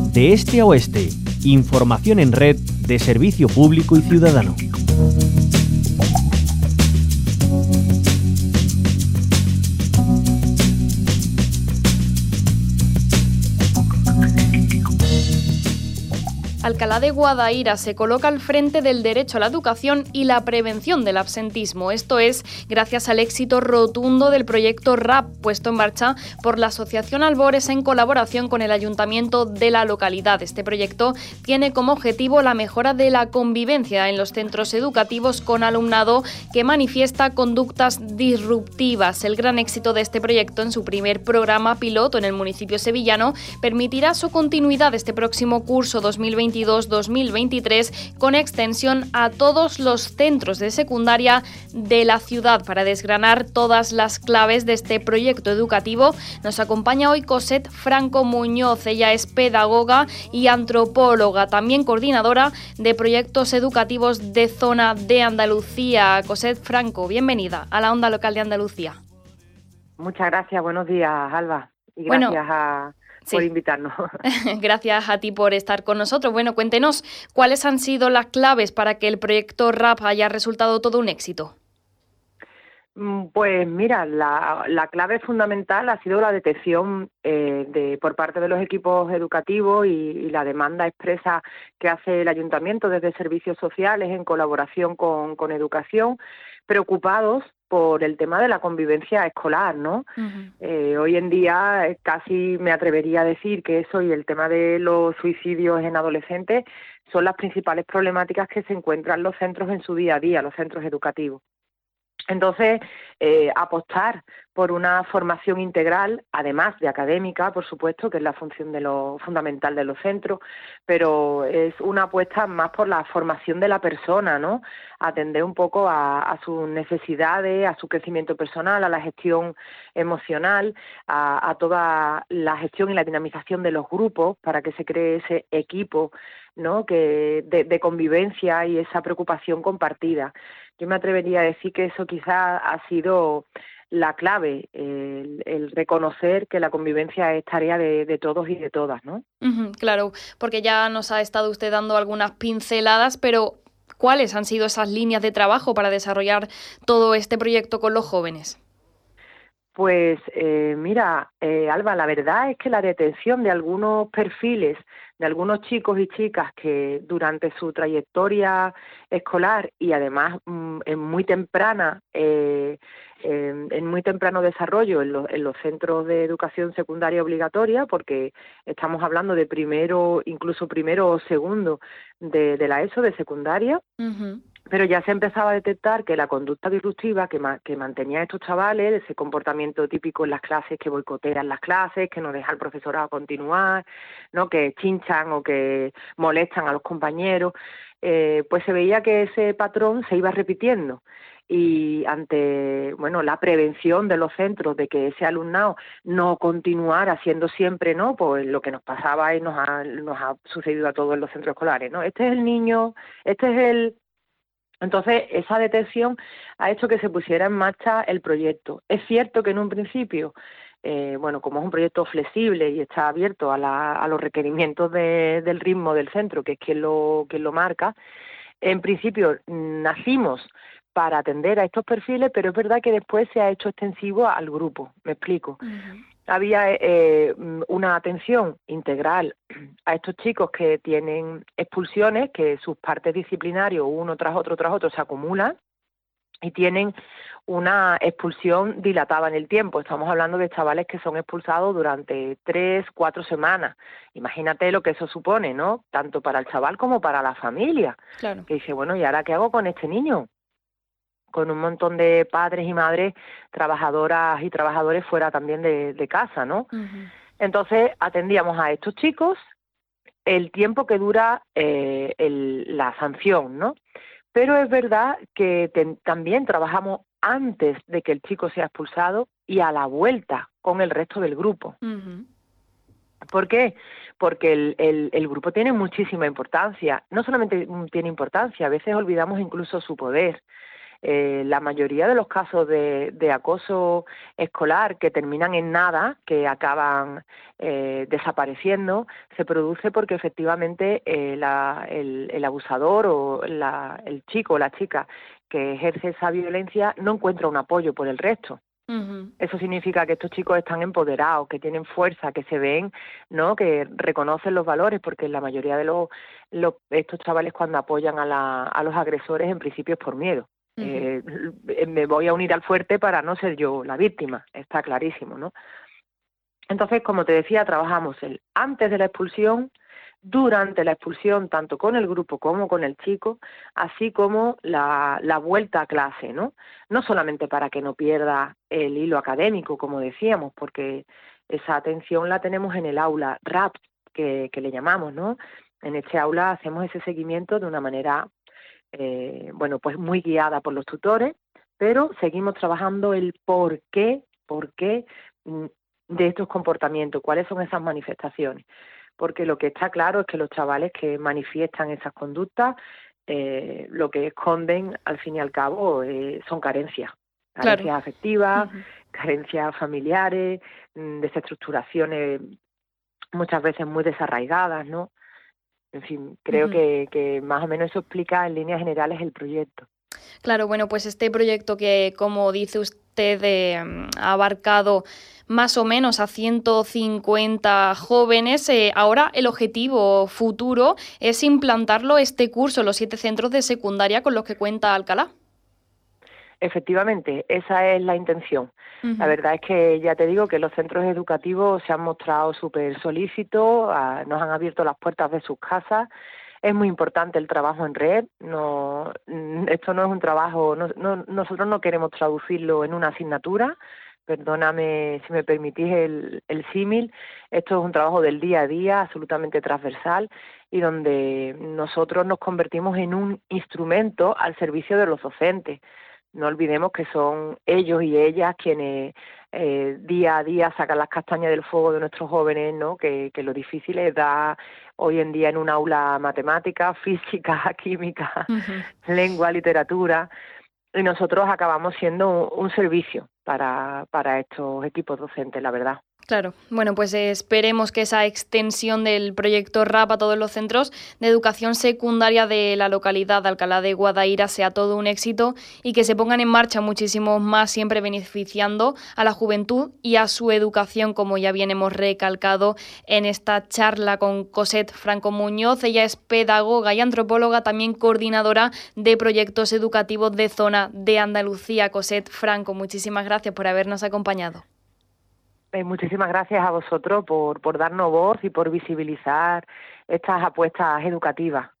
De este a oeste, información en red de servicio público y ciudadano. Alcalá de Guadaira se coloca al frente del derecho a la educación y la prevención del absentismo. Esto es gracias al éxito rotundo del proyecto RAP, puesto en marcha por la Asociación Albores en colaboración con el Ayuntamiento de la localidad. Este proyecto tiene como objetivo la mejora de la convivencia en los centros educativos con alumnado que manifiesta conductas disruptivas. El gran éxito de este proyecto en su primer programa piloto en el municipio sevillano permitirá su continuidad este próximo curso 2022-2023 con extensión a todos los centros de secundaria de la ciudad. Para desgranar todas las claves de este proyecto educativo nos acompaña hoy Cosette Franco Muñoz. Ella es pedagoga y antropóloga, también coordinadora de proyectos educativos de zona de Andalucía. Cosette Franco, bienvenida a la Onda Local de Andalucía. Muchas gracias, buenos días, Alba, y gracias por invitarnos. Gracias a ti por estar con nosotros. Bueno, cuéntenos, ¿cuáles han sido las claves para que el proyecto RAP haya resultado todo un éxito? Pues mira, la clave fundamental ha sido la detección por parte de los equipos educativos y la demanda expresa que hace el Ayuntamiento desde servicios sociales en colaboración con educación, preocupados por el tema de la convivencia escolar, ¿no? Uh-huh. Hoy en día casi me atrevería a decir que eso y el tema de los suicidios en adolescentes son las principales problemáticas que se encuentran los centros en su día a día, los centros educativos. Entonces, apostar por una formación integral, además de académica, por supuesto, que es la función fundamental de los centros, pero es una apuesta más por la formación de la persona, ¿no? Atender un poco a sus necesidades, a su crecimiento personal, a la gestión emocional, a toda la gestión y la dinamización de los grupos para que se cree ese equipo, ¿no? de convivencia y esa preocupación compartida. Yo me atrevería a decir que eso quizá ha sido la clave, el reconocer que la convivencia es tarea de todos y de todas, ¿no? Claro, porque ya nos ha estado usted dando algunas pinceladas, pero ¿cuáles han sido esas líneas de trabajo para desarrollar todo este proyecto con los jóvenes? Pues mira, Alba, la verdad es que la detección de algunos perfiles de algunos chicos y chicas que durante su trayectoria escolar y además en muy temprano desarrollo en los centros de educación secundaria obligatoria, porque estamos hablando de incluso primero o segundo de la ESO, de secundaria. Uh-huh. Pero ya se empezaba a detectar que la conducta disruptiva que mantenía a estos chavales, ese comportamiento típico en las clases, que boicotean las clases, que no deja al profesorado continuar, ¿no? Que chinchan o que molestan a los compañeros, pues se veía que ese patrón se iba repitiendo. Y ante la prevención de los centros de que ese alumnado no continuara haciendo siempre, ¿no? Pues lo que nos pasaba y nos ha sucedido a todos en los centros escolares, ¿no? Este es el niño, este es el... Entonces, esa detección ha hecho que se pusiera en marcha el proyecto. Es cierto que en un principio, como es un proyecto flexible y está abierto a los requerimientos del ritmo del centro, que es quien lo marca, en principio nacimos para atender a estos perfiles, pero es verdad que después se ha hecho extensivo al grupo. Me explico. Uh-huh. Había una atención integral a estos chicos que tienen expulsiones, que sus partes disciplinarios uno tras otro se acumulan y tienen una expulsión dilatada en el tiempo. Estamos hablando de chavales que son expulsados durante 3-4 semanas. Imagínate lo que eso supone, ¿no? Tanto para el chaval como para la familia. Claro. Que dice, ¿y ahora qué hago con este niño? Con un montón de padres y madres, trabajadoras y trabajadores fuera también de casa, ¿no? Uh-huh. Entonces, atendíamos a estos chicos el tiempo que dura la sanción, ¿no? Pero es verdad que también trabajamos antes de que el chico sea expulsado y a la vuelta con el resto del grupo. Uh-huh. ¿Por qué? Porque el grupo tiene muchísima importancia. No solamente tiene importancia, a veces olvidamos incluso su poder. La mayoría de los casos de acoso escolar que terminan en nada, que acaban desapareciendo, se produce porque efectivamente el abusador o el chico o la chica que ejerce esa violencia no encuentra un apoyo por el resto. Uh-huh. Eso significa que estos chicos están empoderados, que tienen fuerza, que se ven, ¿no? Que reconocen los valores, porque la mayoría de estos chavales cuando apoyan a los agresores en principio es por miedo. Uh-huh. Me voy a unir al fuerte para no ser yo la víctima, está clarísimo, ¿no? Entonces, como te decía, trabajamos el antes de la expulsión, durante la expulsión, tanto con el grupo como con el chico, así como la vuelta a clase, ¿no? No solamente para que no pierda el hilo académico, como decíamos, porque esa atención la tenemos en el aula RAP, que le llamamos, ¿no? En este aula hacemos ese seguimiento de una manera, pues muy guiada por los tutores, pero seguimos trabajando el por qué de estos comportamientos, cuáles son esas manifestaciones. Porque lo que está claro es que los chavales que manifiestan esas conductas, lo que esconden, al fin y al cabo, son carencias. Carencias afectivas, uh-huh, carencias familiares, desestructuraciones muchas veces muy desarraigadas, ¿no? En fin, creo uh-huh, que más o menos eso explica en líneas generales el proyecto. Claro, bueno, pues este proyecto que, como dice usted, ha abarcado más o menos a 150 jóvenes. Ahora el objetivo futuro es implantarlo este curso en los 7 centros de secundaria con los que cuenta Alcalá. Efectivamente, esa es la intención. Uh-huh. La verdad es que ya te digo que los centros educativos se han mostrado súper solícitos, nos han abierto las puertas de sus casas. Es muy importante el trabajo en red. No, esto no es un trabajo, nosotros no queremos traducirlo en una asignatura. Perdóname si me permitís el símil. Esto es un trabajo del día a día, absolutamente transversal, y donde nosotros nos convertimos en un instrumento al servicio de los docentes. No olvidemos que son ellos y ellas quienes día a día sacan las castañas del fuego de nuestros jóvenes, ¿no? Que lo difícil es dar hoy en día en un aula matemática, física, química, uh-huh, lengua, literatura, y nosotros acabamos siendo un servicio para estos equipos docentes, la verdad. Claro, bueno, pues esperemos que esa extensión del proyecto RAP a todos los centros de educación secundaria de la localidad de Alcalá de Guadaira sea todo un éxito y que se pongan en marcha muchísimos más, siempre beneficiando a la juventud y a su educación, como ya bien hemos recalcado en esta charla con Cosette Franco Muñoz. Ella es pedagoga y antropóloga, también coordinadora de proyectos educativos de zona de Andalucía. Cosette Franco, muchísimas gracias por habernos acompañado. Muchísimas gracias a vosotros por darnos voz y por visibilizar estas apuestas educativas.